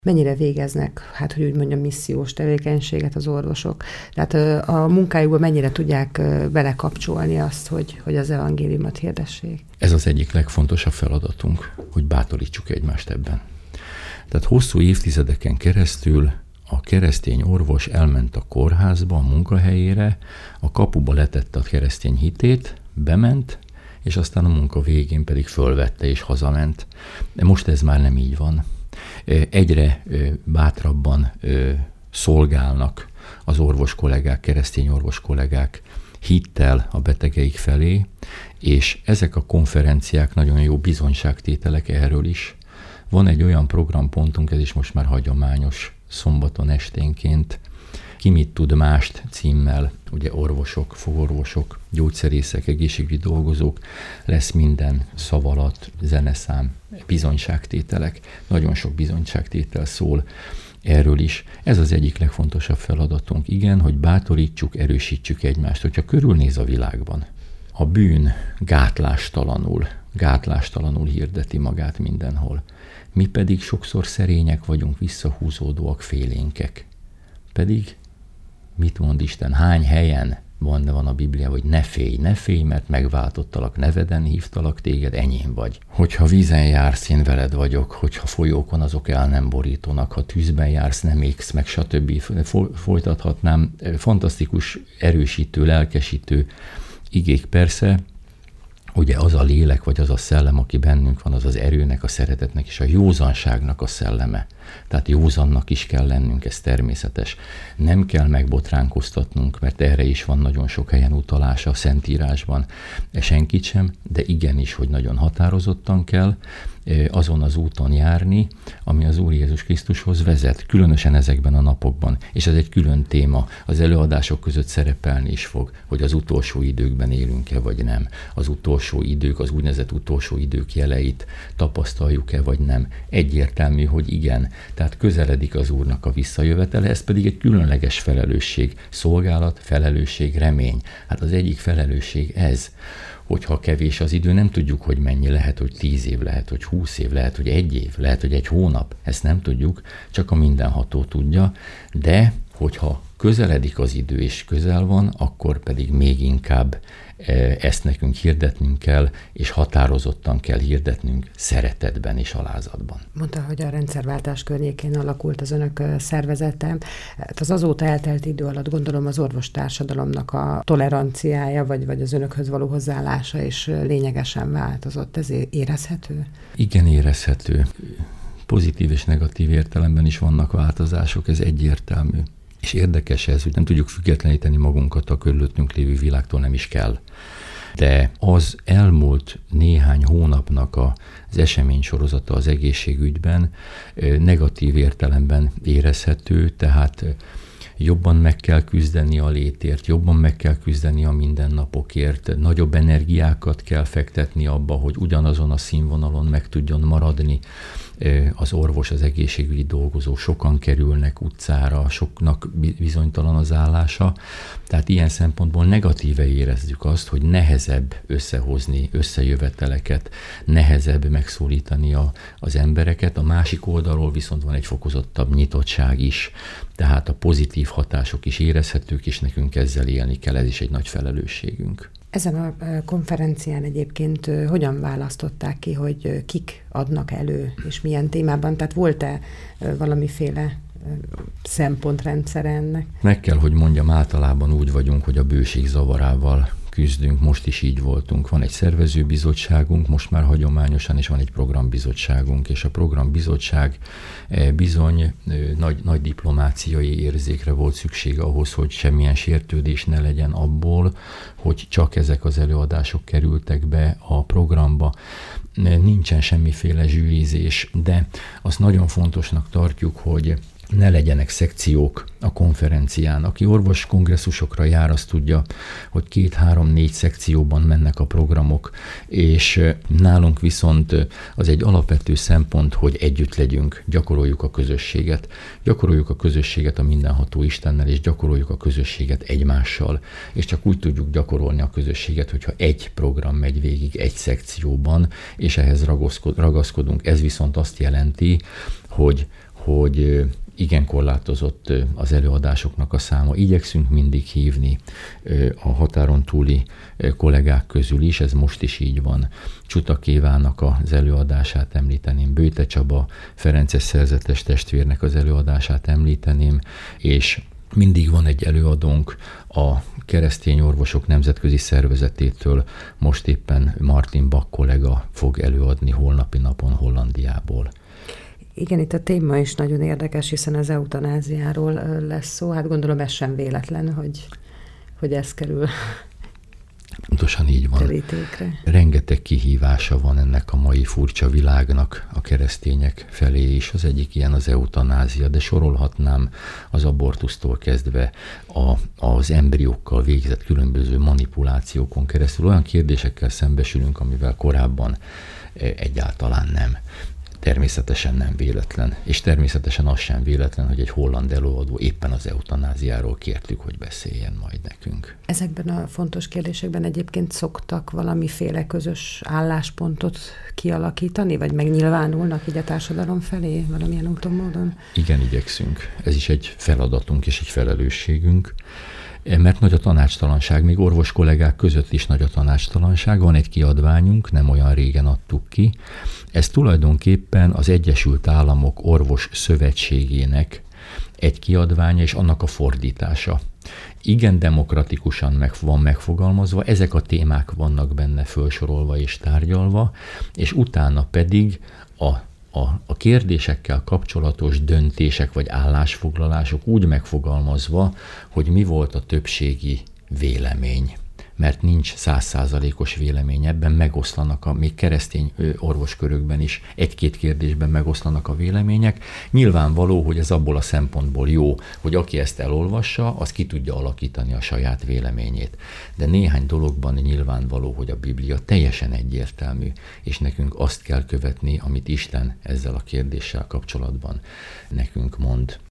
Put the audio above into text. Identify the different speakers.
Speaker 1: Mennyire végeznek, hogy úgy mondjam, missziós tevékenységet az orvosok? Tehát a munkájukban mennyire tudják belekapcsolni azt, hogy az evangéliumot hirdessék?
Speaker 2: Ez az egyik legfontosabb feladatunk, hogy bátorítsuk egymást ebben. Tehát hosszú évtizedeken keresztül a keresztény orvos elment a kórházba, a munkahelyére, a kapuba letette a keresztény hitét, bement, és aztán a munka végén pedig fölvette és hazament. De most ez már nem így van. Egyre bátrabban szolgálnak az orvos kollégák, keresztény orvos kollégák hittel a betegeik felé, és ezek a konferenciák nagyon jó bizonyságtételek erről is. Van egy olyan programpontunk, ez is most már hagyományos, szombaton esténként, Ki mit tud mást címmel, ugye orvosok, fogorvosok, gyógyszerészek, egészségügyi dolgozók, lesz minden szavalat, zeneszám, bizonyságtételek, nagyon sok bizonyságtétel szól erről is. Ez az egyik legfontosabb feladatunk, igen, hogy bátorítsuk, erősítsük egymást. Hogyha körülnéz a világban, a bűn gátlástalanul hirdeti magát mindenhol. Mi pedig sokszor szerények vagyunk, visszahúzódóak, félénkek. Pedig mit mond Isten? Hány helyen van a Bibliában, hogy ne félj, mert megváltottalak, neveden hívtalak téged, enyém vagy. Hogyha vízen jársz, én veled vagyok, hogyha folyókon, azok el nem borítanak, ha tűzben jársz, nem égsz meg, stb. Folytathatnám. Fantasztikus, erősítő, lelkesítő igék persze. Ugye az a lélek, vagy az a szellem, aki bennünk van, az az erőnek, a szeretetnek és a józanságnak a szelleme. Tehát józannak is kell lennünk, ez természetes. Nem kell megbotránkoztatnunk, mert erre is van nagyon sok helyen utalása a Szentírásban. Senkit sem, de igenis, hogy nagyon határozottan kell azon az úton járni, ami az Úr Jézus Krisztushoz vezet, különösen ezekben a napokban. És ez egy külön téma, az előadások között szerepelni is fog, hogy az utolsó időkben élünk-e, vagy nem. Az utolsó idők, az úgynevezett utolsó idők jeleit tapasztaljuk-e, vagy nem. Egyértelmű, hogy igen. Tehát közeledik az Úrnak a visszajövetele, ez pedig egy különleges felelősség, szolgálat, felelősség, remény. Hát az egyik felelősség ez, hogyha kevés az idő, nem tudjuk, hogy mennyi, lehet, hogy 10 év, lehet, hogy 20 év, lehet, hogy 1 év, lehet, hogy 1 hónap, ezt nem tudjuk, csak a mindenható tudja, de hogyha közeledik az idő és közel van, akkor pedig még inkább ezt nekünk hirdetnünk kell, és határozottan kell hirdetnünk szeretetben és alázatban.
Speaker 1: Mondta, hogy a rendszerváltás környékén alakult az önök szervezete. Az azóta eltelt idő alatt gondolom az orvostársadalomnak a toleranciája, vagy az önökhöz való hozzáállása is lényegesen változott. Ez érezhető?
Speaker 2: Igen, érezhető. Pozitív és negatív értelemben is vannak változások, ez egyértelmű. És érdekes ez, hogy nem tudjuk függetleníteni magunkat a körülöttünk lévő világtól, nem is kell. De az elmúlt néhány hónapnak az eseménysorozata az egészségügyben negatív értelemben érezhető, tehát jobban meg kell küzdeni a létért, jobban meg kell küzdeni a mindennapokért, nagyobb energiákat kell fektetni abba, hogy ugyanazon a színvonalon meg tudjon maradni az orvos, az egészségügyi dolgozó, sokan kerülnek utcára, soknak bizonytalan az állása. Tehát ilyen szempontból negatíve érezzük azt, hogy nehezebb összehozni összejöveteleket, nehezebb megszólítani az embereket. A másik oldalról viszont van egy fokozottabb nyitottság is, tehát a pozitív hatások is érezhetők, és nekünk ezzel élni kell, ez is egy nagy felelősségünk.
Speaker 1: Ezen a konferencián egyébként hogyan választották ki, hogy kik adnak elő, és milyen témában? Tehát volt-e valamiféle szempontrendszer ennek?
Speaker 2: Meg kell, hogy mondjam, általában úgy vagyunk, hogy a bőség zavarával küzdünk, most is így voltunk. Van egy szervezőbizottságunk, most már hagyományosan, és van egy programbizottságunk, és a programbizottság bizony nagy diplomáciai érzékre volt szükség ahhoz, hogy semmilyen sértődés ne legyen abból, hogy csak ezek az előadások kerültek be a programba. Nincsen semmiféle zsűrizés, de azt nagyon fontosnak tartjuk, hogy ne legyenek szekciók a konferencián. Aki orvos kongresszusokra jár, azt tudja, hogy 2-3-4 szekcióban mennek a programok, és nálunk viszont az egy alapvető szempont, hogy együtt legyünk, gyakoroljuk a közösséget. Gyakoroljuk a közösséget a mindenható Istennel, és gyakoroljuk a közösséget egymással. És csak úgy tudjuk gyakorolni a közösséget, hogyha egy program megy végig egy szekcióban, és ehhez ragaszkodunk. Ez viszont azt jelenti, hogy hogy igen korlátozott az előadásoknak a száma. Igyekszünk mindig hívni a határon túli kollégák közül is, ez most is így van. Csutak Évának az előadását említeném, Bőte Csaba, ferences szerzetes testvérnek az előadását említeném, és mindig van egy előadónk a Keresztény Orvosok Nemzetközi Szervezetétől, most éppen Martin Bach kollega fog előadni holnapi napon Hollandiából.
Speaker 1: Igen, itt a téma is nagyon érdekes, hiszen az eutanáziáról lesz szó. Hát gondolom ez sem véletlen, hogy ez kerül
Speaker 2: pontosan így van.
Speaker 1: terítékre.
Speaker 2: Rengeteg kihívása van ennek a mai furcsa világnak a keresztények felé is. Az egyik ilyen az eutanázia, de sorolhatnám az abortusztól kezdve az embriókkal végzett különböző manipulációkon keresztül. Olyan kérdésekkel szembesülünk, amivel korábban egyáltalán nem. Természetesen nem véletlen, és természetesen az sem véletlen, hogy egy holland előadó éppen az eutanáziáról kértük, hogy beszéljen majd nekünk.
Speaker 1: Ezekben a fontos kérdésekben egyébként szoktak valamiféle közös álláspontot kialakítani, vagy megnyilvánulnak így a társadalom felé valamilyen úton, módon?
Speaker 2: Igen, igyekszünk. Ez is egy feladatunk és egy felelősségünk. Mert nagy a tanácstalanság, még orvos kollégák között is nagy a tanácstalanság. Van egy kiadványunk, nem olyan régen adtuk ki. Ez tulajdonképpen az Egyesült Államok Orvos Szövetségének egy kiadványa, és annak a fordítása. Igen demokratikusan van megfogalmazva, ezek a témák vannak benne felsorolva és tárgyalva, és utána pedig a kérdésekkel kapcsolatos döntések vagy állásfoglalások úgy megfogalmazva, hogy mi volt a többségi vélemény. Mert nincs 100%-os vélemény, ebben megoszlanak, még keresztény orvoskörökben is egy-két kérdésben megoszlanak a vélemények. Nyilvánvaló, hogy ez abból a szempontból jó, hogy aki ezt elolvassa, az ki tudja alakítani a saját véleményét. De néhány dologban nyilvánvaló, hogy a Biblia teljesen egyértelmű, és nekünk azt kell követni, amit Isten ezzel a kérdéssel kapcsolatban nekünk mond.